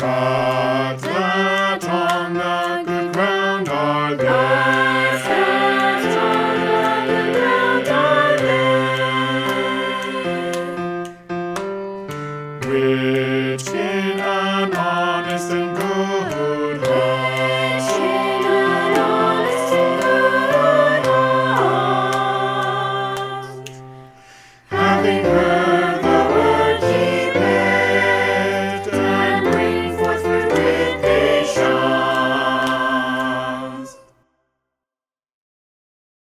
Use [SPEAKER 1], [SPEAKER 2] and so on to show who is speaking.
[SPEAKER 1] Crops that on the good ground are there.
[SPEAKER 2] Crops on the good ground are there.
[SPEAKER 1] Which in an honest and